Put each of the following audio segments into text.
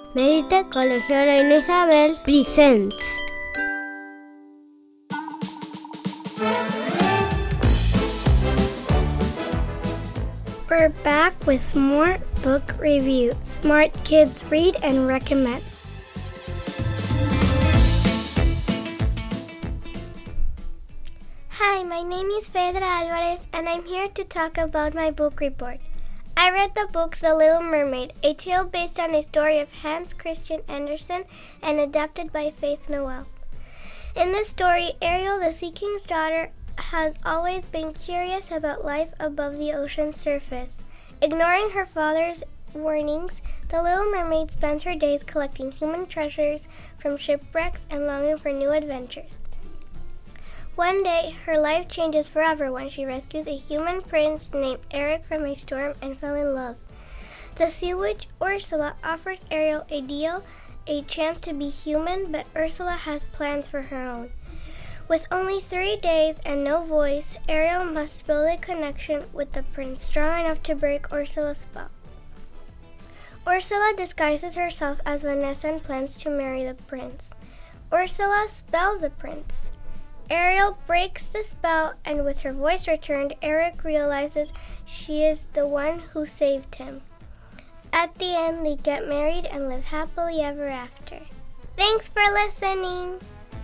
Merite Colegio Reina Isabel presents. We're back with more book review. Smart kids read and recommend. Hi, my name is Fedra Alvarez and I'm here to talk about my book report. I read the book The Little Mermaid, a tale based on a story of Hans Christian Andersen and adapted by Faith Noel. In this story, Ariel, the Sea King's daughter, has always been curious about life above the ocean's surface. Ignoring her father's warnings, the Little Mermaid spends her days collecting human treasures from shipwrecks and longing for new adventures. One day, her life changes forever when she rescues a human prince named Eric from a storm and fell in love. The sea witch Ursula offers Ariel a deal, a chance to be human, but Ursula has plans for her own. With only 3 days and no voice, Ariel must build a connection with the prince strong enough to break Ursula's spell. Ursula disguises herself as Vanessa and plans to marry the prince. Ursula spells the prince. Ariel breaks the spell, and with her voice returned, Eric realizes she is the one who saved him. At the end, they get married and live happily ever after. Thanks for listening!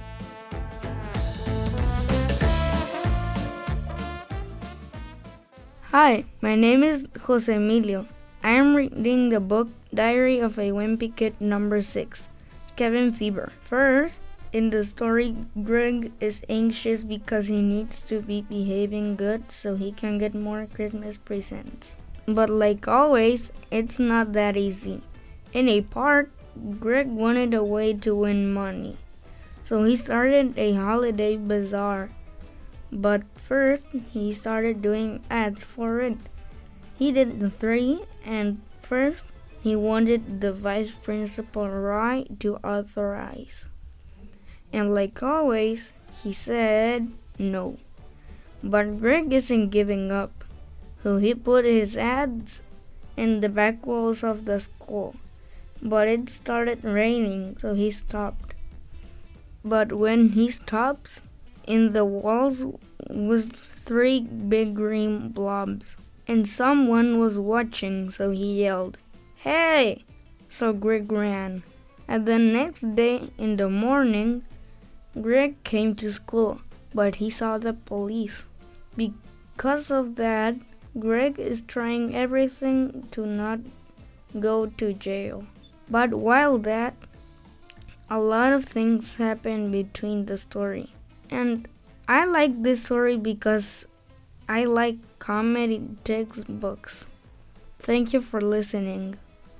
Hi, my name is Jose Emilio. I am reading the book Diary of a Wimpy Kid number 6, Kevin Fever. First, in the story, Greg is anxious because he needs to be behaving good so he can get more Christmas presents. But like always, it's not that easy. In a part, Greg wanted a way to win money, so he started a holiday bazaar. But first, he started doing ads for it. He did 3, and first, he wanted the vice principal Roy to authorize. And like always, he said no. But Greg isn't giving up, so he put his ads in the back walls of the school. But it started raining, so he stopped. But when he stops, in the walls was 3 big green blobs. And someone was watching, so he yelled, "Hey!" So Greg ran. And the next day in the morning, Greg came to school, but he saw the police. Because of that, Greg is trying everything to not go to jail. But while that, a lot of things happen between the story. And I like this story because I like comedy textbooks. Thank you for listening.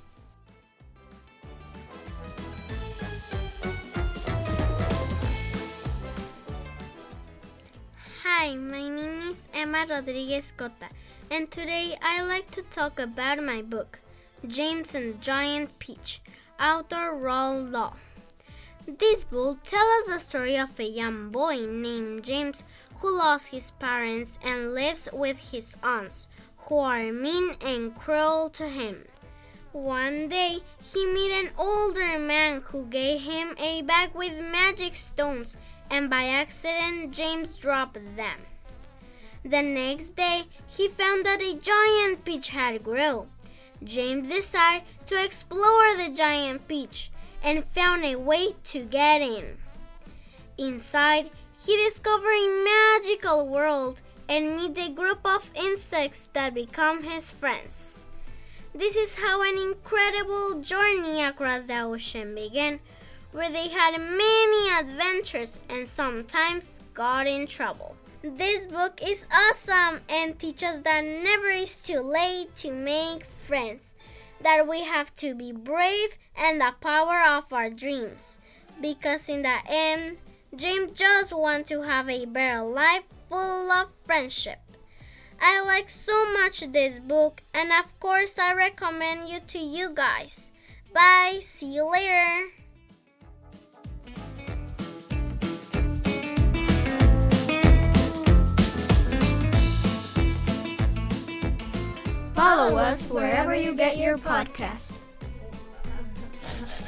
Hi, my name is Emma Rodriguez Cota, and today I like to talk about my book, James and the Giant Peach, author Roald Dahl. This book tells the story of a young boy named James who lost his parents and lives with his aunts, who are mean and cruel to him. One day, he met an older man who gave him a bag with magic stones, and by accident, James dropped them. The next day, he found that a giant peach had grown. James decided to explore the giant peach and found a way to get in. Inside, he discovered a magical world and met a group of insects that become his friends. This is how an incredible journey across the ocean began, where they had many adventures and sometimes got in trouble. This book is awesome and teaches that never is too late to make friends, that we have to be brave and the power of our dreams, because in the end, James just wants to have a better life full of friendship. I like so much this book, and of course I recommend it to you guys. Bye, see you later. Follow us wherever you get your podcasts.